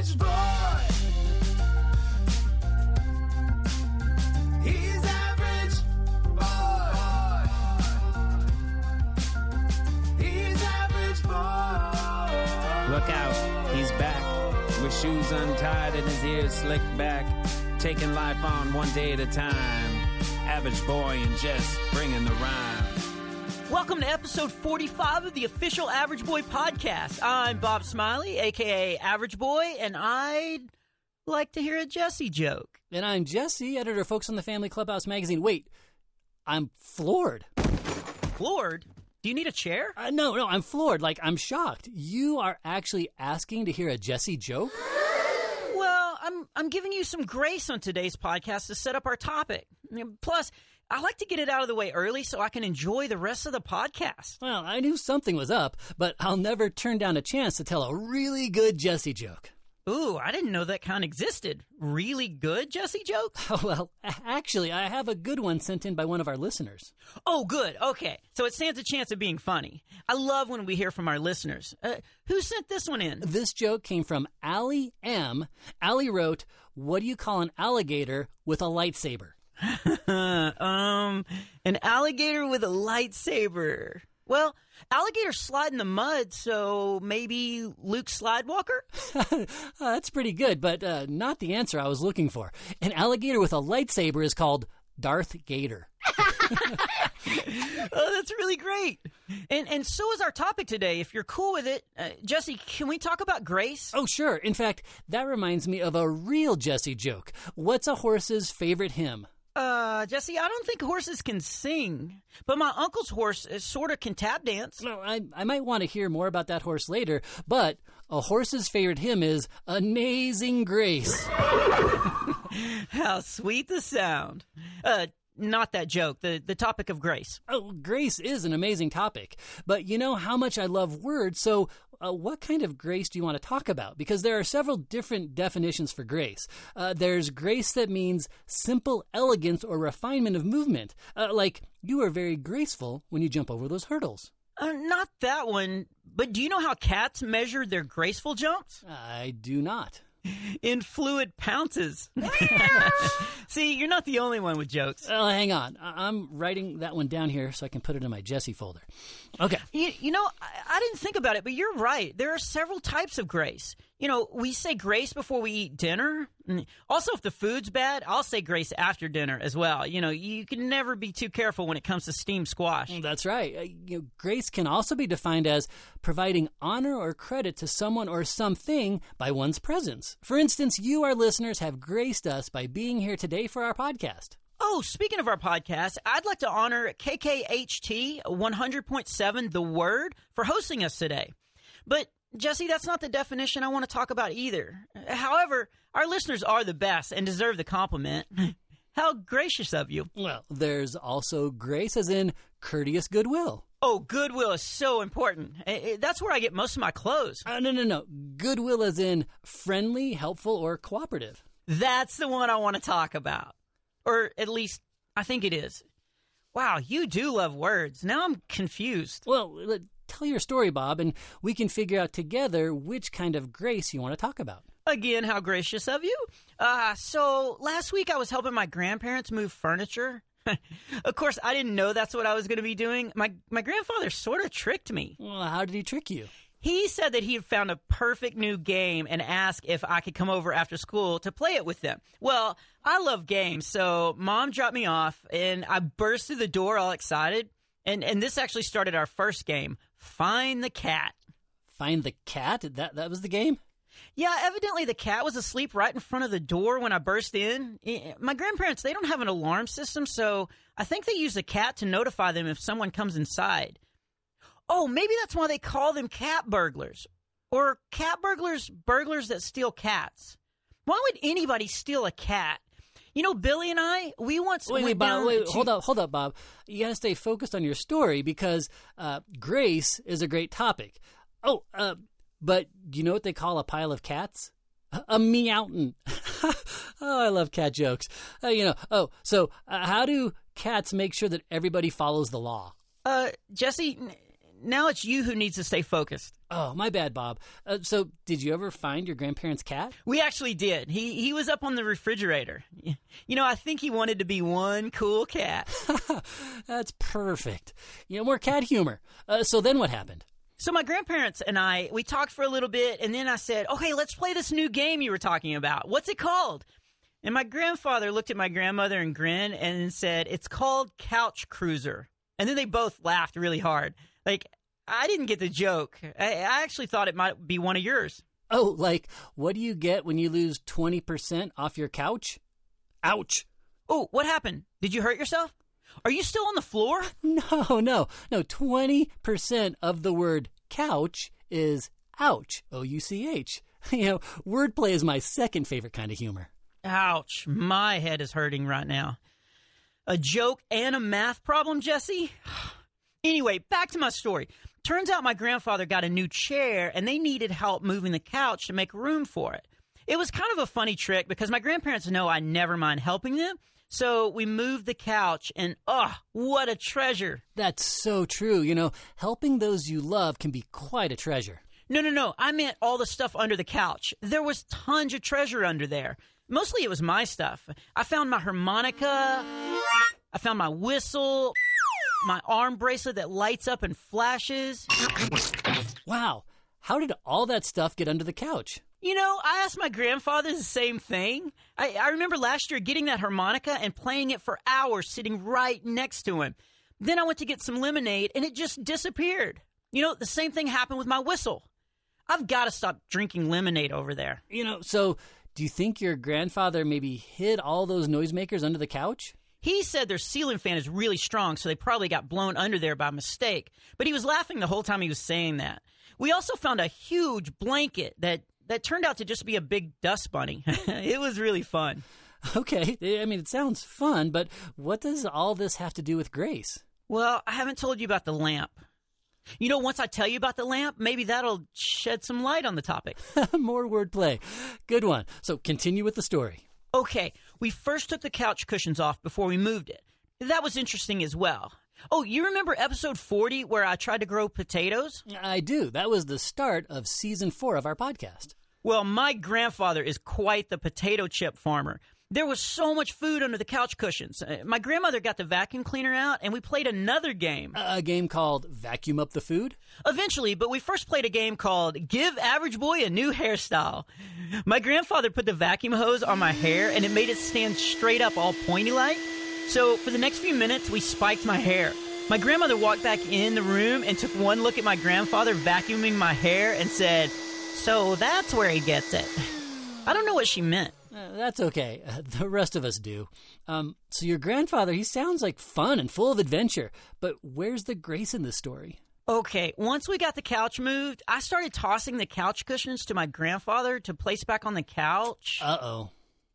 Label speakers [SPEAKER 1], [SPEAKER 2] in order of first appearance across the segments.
[SPEAKER 1] average boy. He's average boy. He's average boy.
[SPEAKER 2] Look out, he's back, with shoes untied and his ears slicked back, taking life on one day at a time. Average Boy and Jess bringing the rhyme.
[SPEAKER 3] Welcome to episode 45 of the official Average Boy podcast. I'm Bob Smiley, a.k.a. Average Boy, and I'd like to hear a Jesse joke.
[SPEAKER 4] And I'm Jesse, editor of Folks on the Family Clubhouse magazine. Wait, I'm floored.
[SPEAKER 3] Floored? Do you need a chair?
[SPEAKER 4] No, I'm floored. Like, I'm shocked. You are actually asking to hear a Jesse joke?
[SPEAKER 3] Well, I'm giving you some grace on today's podcast to set up our topic. Plus, I like to get it out of the way early so I can enjoy the rest of the podcast.
[SPEAKER 4] Well, I knew something was up, but I'll never turn down a chance to tell a really good Jesse joke.
[SPEAKER 3] Ooh, I didn't know that kind existed. Really good Jesse joke?
[SPEAKER 4] Well, actually, I have a good one sent in by one of our listeners.
[SPEAKER 3] Oh, good. Okay. So it stands a chance of being funny. I love when we hear from our listeners. Who sent this one in?
[SPEAKER 4] This joke came from Allie M. Allie wrote, "What do you call an alligator with a lightsaber?"
[SPEAKER 3] An alligator with a lightsaber. Well, alligators slide in the mud, so maybe Luke Slidewalker?
[SPEAKER 4] That's pretty good, but not the answer I was looking for. An alligator with a lightsaber is called Darth Gator.
[SPEAKER 3] Oh, that's really great. And so is our topic today. If you're cool with it, Jesse, can we talk about grace?
[SPEAKER 4] Oh, sure. In fact, that reminds me of a real Jesse joke. What's a horse's favorite hymn?
[SPEAKER 3] Jesse, I don't think horses can sing, but my uncle's horse sort of can tap dance.
[SPEAKER 4] Well, I might want to hear more about that horse later, but a horse's favorite hymn is Amazing Grace.
[SPEAKER 3] How sweet the sound. Not that joke, the topic of grace.
[SPEAKER 4] Oh, grace is an amazing topic, but you know how much I love words, so what kind of grace do you want to talk about? Because there are several different definitions for grace. There's grace that means simple elegance or refinement of movement, like you are very graceful when you jump over those hurdles.
[SPEAKER 3] Not that one, but do you know how cats measure their graceful jumps?
[SPEAKER 4] I do not.
[SPEAKER 3] In fluid pounces. See, you're not the only one with jokes.
[SPEAKER 4] Hang on. I'm writing that one down here so I can put it in my Jesse folder. Okay.
[SPEAKER 3] You know, I didn't think about it, but you're right. There are several types of grace. You know, we say grace before we eat dinner. Also, if the food's bad, I'll say grace after dinner as well. You know, you can never be too careful when it comes to steamed squash.
[SPEAKER 4] That's right. Grace can also be defined as providing honor or credit to someone or something by one's presence. For instance, you, our listeners, have graced us by being here today for our podcast.
[SPEAKER 3] Oh, speaking of our podcast, I'd like to honor KKHT 100.7 The Word for hosting us today. But Jesse, that's not the definition I want to talk about either. However, our listeners are the best and deserve the compliment. How gracious of you.
[SPEAKER 4] Well, there's also grace as in courteous goodwill.
[SPEAKER 3] Oh, goodwill is so important. That's where I get most of my clothes.
[SPEAKER 4] No. Goodwill as in friendly, helpful, or cooperative.
[SPEAKER 3] That's the one I want to talk about. Or at least, I think it is. Wow, you do love words. Now I'm confused.
[SPEAKER 4] Well, tell your story, Bob, and we can figure out together which kind of grace you want to talk about.
[SPEAKER 3] Again, how gracious of you. So last week I was helping my grandparents move furniture. Of course, I didn't know that's what I was going to be doing. My grandfather sort of tricked me.
[SPEAKER 4] Well, how did he trick you?
[SPEAKER 3] He said that he had found a perfect new game and asked if I could come over after school to play it with them. Well, I love games, so Mom dropped me off, and I burst through the door all excited. And this actually started our first game, Find the Cat.
[SPEAKER 4] Find the cat? That was the game?
[SPEAKER 3] Yeah, evidently the cat was asleep right in front of the door when I burst in. My grandparents, they don't have an alarm system, so I think they use the cat to notify them if someone comes inside. Oh, maybe that's why they call them cat burglars. Or cat burglars that steal cats. Why would anybody steal a cat? You know, Billy and I, we once went down...
[SPEAKER 4] Wait, hold up, Bob. You got to stay focused on your story because grace is a great topic. But you know what they call a pile of cats? A meowtin'. Oh, I love cat jokes. So how do cats make sure that everybody follows the law?
[SPEAKER 3] Jesse, now it's you who needs to stay focused.
[SPEAKER 4] Oh, my bad, Bob. So, did you ever find your grandparents' cat?
[SPEAKER 3] We actually did. He was up on the refrigerator. I think he wanted to be one cool cat.
[SPEAKER 4] That's perfect. More cat humor. So then what happened?
[SPEAKER 3] So my grandparents and we talked for a little bit, and then I said, okay, let's play this new game you were talking about. What's it called? And my grandfather looked at my grandmother and grinned and said, it's called Couch Cruiser. And then they both laughed really hard. Like, I didn't get the joke. I actually thought it might be one of yours.
[SPEAKER 4] Oh, like, what do you get when you lose 20% off your couch? Ouch.
[SPEAKER 3] Oh, what happened? Did you hurt yourself? Are you still on the floor?
[SPEAKER 4] No. 20% of the word couch is ouch, O-U-C-H. Wordplay is my second favorite kind of humor.
[SPEAKER 3] Ouch. My head is hurting right now. A joke and a math problem, Jesse? Anyway, back to my story. Turns out my grandfather got a new chair, and they needed help moving the couch to make room for it. It was kind of a funny trick because my grandparents know I never mind helping them. So we moved the couch, and what a treasure.
[SPEAKER 4] That's so true. Helping those you love can be quite a treasure.
[SPEAKER 3] No. I meant all the stuff under the couch. There was tons of treasure under there. Mostly it was my stuff. I found my harmonica. I found my whistle. My arm bracelet that lights up and flashes.
[SPEAKER 4] Wow. How did all that stuff get under the couch?
[SPEAKER 3] I asked my grandfather the same thing. I remember last year getting that harmonica and playing it for hours sitting right next to him. Then I went to get some lemonade and it just disappeared. The same thing happened with my whistle. I've got to stop drinking lemonade over there.
[SPEAKER 4] So do you think your grandfather maybe hid all those noisemakers under the couch?
[SPEAKER 3] He said their ceiling fan is really strong, so they probably got blown under there by mistake. But he was laughing the whole time he was saying that. We also found a huge blanket that turned out to just be a big dust bunny. It was really fun.
[SPEAKER 4] Okay. It sounds fun, but what does all this have to do with Grace?
[SPEAKER 3] Well, I haven't told you about the lamp. Once I tell you about the lamp, maybe that'll shed some light on the topic.
[SPEAKER 4] More wordplay. Good one. So continue with the story.
[SPEAKER 3] Okay, we first took the couch cushions off before we moved it. That was interesting as well. Oh, you remember episode 40 where I tried to grow potatoes?
[SPEAKER 4] I do. That was the start of season 4 of our podcast.
[SPEAKER 3] Well, my grandfather is quite the potato chip farmer. There was so much food under the couch cushions. My grandmother got the vacuum cleaner out, and we played another game.
[SPEAKER 4] A game called Vacuum Up the Food?
[SPEAKER 3] Eventually, but we first played a game called Give Average Boy a New Hairstyle. My grandfather put the vacuum hose on my hair, and it made it stand straight up all pointy-like. So for the next few minutes, we spiked my hair. My grandmother walked back in the room and took one look at my grandfather vacuuming my hair and said, "So that's where he gets it." I don't know what she meant.
[SPEAKER 4] That's okay. The rest of us do. So your grandfather, he sounds like fun and full of adventure. But where's the grace in this story?
[SPEAKER 3] Okay, once we got the couch moved, I started tossing the couch cushions to my grandfather to place back on the couch.
[SPEAKER 4] Uh-oh.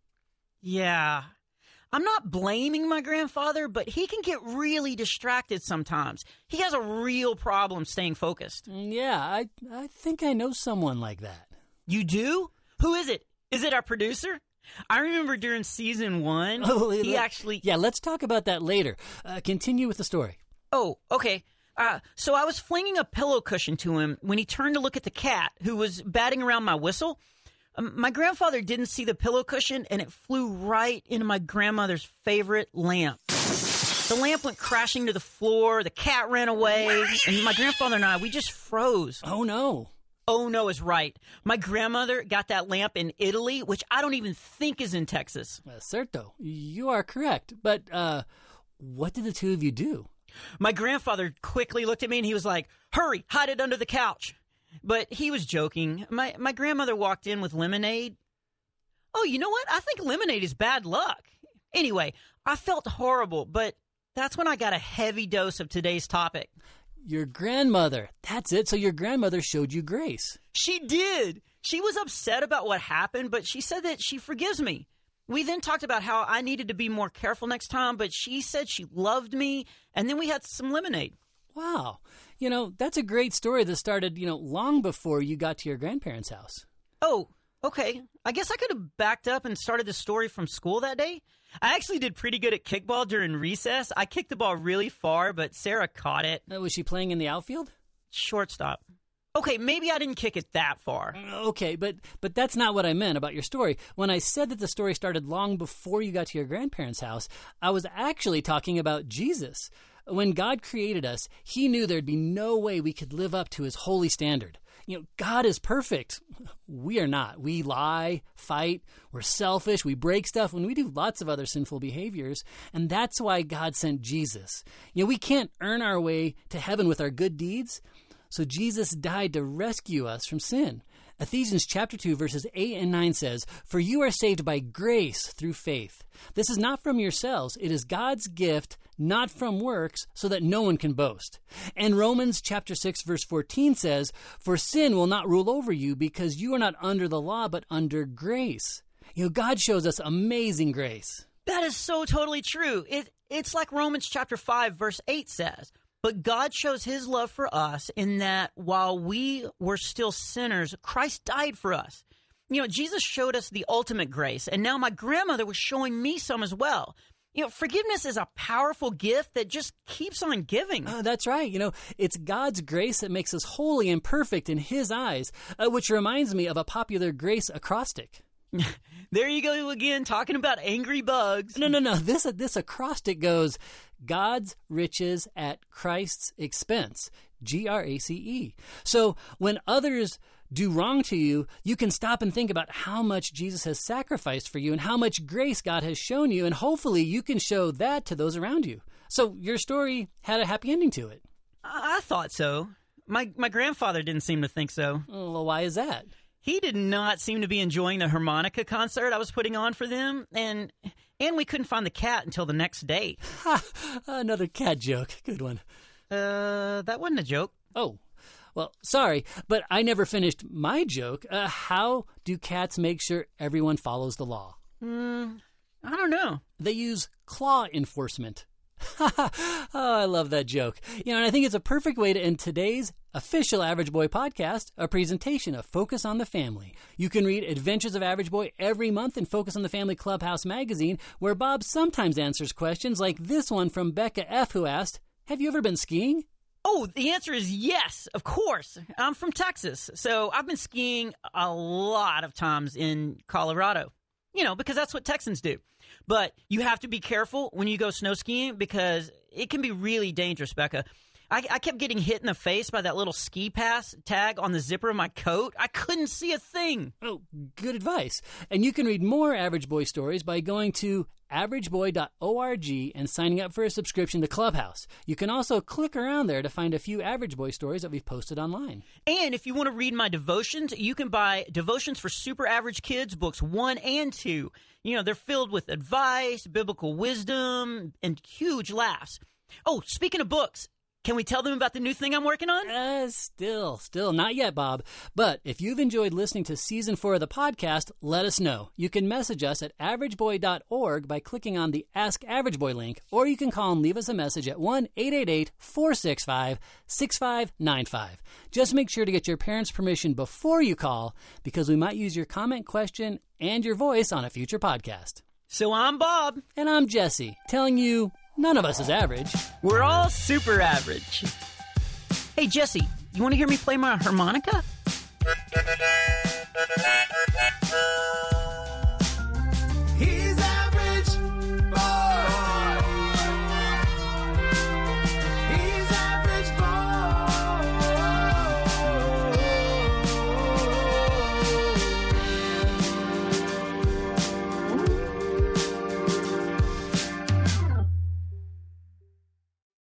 [SPEAKER 3] Yeah. I'm not blaming my grandfather, but he can get really distracted sometimes. He has a real problem staying focused.
[SPEAKER 4] Yeah, I think I know someone like that.
[SPEAKER 3] You do? Who is it? Is it our producer? I remember during season 1, he actually...
[SPEAKER 4] Yeah, let's talk about that later. Continue with the story.
[SPEAKER 3] Oh, okay. So I was flinging a pillow cushion to him when he turned to look at the cat, who was batting around my whistle. My grandfather didn't see the pillow cushion, and it flew right into my grandmother's favorite lamp. The lamp went crashing to the floor, the cat ran away, and my grandfather and I, we just froze.
[SPEAKER 4] Oh, no.
[SPEAKER 3] Oh, no is right. My grandmother got that lamp in Italy, which I don't even think is in Texas.
[SPEAKER 4] Certo, you are correct. But what did the two of you do?
[SPEAKER 3] My grandfather quickly looked at me and he was like, "Hurry, hide it under the couch." But he was joking. My grandmother walked in with lemonade. Oh, you know what? I think lemonade is bad luck. Anyway, I felt horrible, but that's when I got a heavy dose of today's topic.
[SPEAKER 4] Your grandmother. That's it. So your grandmother showed you grace.
[SPEAKER 3] She did. She was upset about what happened, but she said that she forgives me. We then talked about how I needed to be more careful next time, but she said she loved me, and then we had some lemonade.
[SPEAKER 4] Wow. That's a great story that started, long before you got to your grandparents' house.
[SPEAKER 3] Oh, okay. I guess I could have backed up and started the story from school that day. I actually did pretty good at kickball during recess. I kicked the ball really far, but Sarah caught it.
[SPEAKER 4] Was she playing in the outfield?
[SPEAKER 3] shortstop. Okay, maybe I didn't kick it that far.
[SPEAKER 4] Okay, but that's not what I meant about your story. When I said that the story started long before you got to your grandparents' house, I was actually talking about Jesus. When God created us, he knew there'd be no way we could live up to his holy standard. God is perfect. We are not. We lie, fight, we're selfish, we break stuff, and we do lots of other sinful behaviors. And that's why God sent Jesus. We can't earn our way to heaven with our good deeds. So Jesus died to rescue us from sin. Ephesians chapter 2, verses 8 and 9 says, "For you are saved by grace through faith. This is not from yourselves. It is God's gift, not from works, so that no one can boast." And Romans chapter 6, verse 14 says, "For sin will not rule over you because you are not under the law, but under grace." God shows us amazing grace.
[SPEAKER 3] That is so totally true. It's like Romans chapter 5, verse 8 says, "But God shows his love for us in that while we were still sinners, Christ died for us." Jesus showed us the ultimate grace, and now my grandmother was showing me some as well. Forgiveness is a powerful gift that just keeps on giving.
[SPEAKER 4] Oh, that's right. It's God's grace that makes us holy and perfect in his eyes, which reminds me of a popular grace acrostic.
[SPEAKER 3] There you go again, talking about angry bugs.
[SPEAKER 4] No. This acrostic goes, God's riches at Christ's expense. GRACE. So when others do wrong to you, you can stop and think about how much Jesus has sacrificed for you and how much grace God has shown you, and hopefully you can show that to those around you. So your story had a happy ending to it.
[SPEAKER 3] I thought so. My grandfather didn't seem to think so.
[SPEAKER 4] Well, why is that?
[SPEAKER 3] He did not seem to be enjoying the harmonica concert I was putting on for them, and we couldn't find the cat until the next day.
[SPEAKER 4] Another cat joke. Good one.
[SPEAKER 3] That wasn't a joke.
[SPEAKER 4] Oh, well, sorry, but I never finished my joke. How do cats make sure everyone follows the law?
[SPEAKER 3] I don't know.
[SPEAKER 4] They use claw enforcement. Oh, I love that joke. And I think it's a perfect way to end today's official Average Boy podcast, a presentation of Focus on the Family. You can read Adventures of Average Boy every month in Focus on the Family Clubhouse magazine, where Bob sometimes answers questions like this one from Becca F., who asked, "Have you ever been skiing?"
[SPEAKER 3] Oh, the answer is yes, of course. I'm from Texas, so I've been skiing a lot of times in Colorado. Because that's what Texans do. But you have to be careful when you go snow skiing because it can be really dangerous, Becca. I kept getting hit in the face by that little ski pass tag on the zipper of my coat. I couldn't see a thing.
[SPEAKER 4] Oh, good advice. And you can read more Average Boy stories by going to averageboy.org and signing up for a subscription to Clubhouse. You can also click around there to find a few Average Boy stories that we've posted online.
[SPEAKER 3] And if you want to read my devotions, you can buy Devotions for Super Average Kids, books 1 and 2. They're filled with advice, biblical wisdom, and huge laughs. Oh, speaking of books, can we tell them about the new thing I'm working on?
[SPEAKER 4] Still not yet, Bob. But if you've enjoyed listening to Season 4 of the podcast, let us know. You can message us at averageboy.org by clicking on the Ask Average Boy link, or you can call and leave us a message at 1-888-465-6595. Just make sure to get your parents' permission before you call, because we might use your comment, question, and your voice on a future podcast.
[SPEAKER 3] So I'm Bob.
[SPEAKER 4] And I'm Jesse, telling you none of us is average.
[SPEAKER 3] We're all super average. Hey, Jesse, you want to hear me play my harmonica?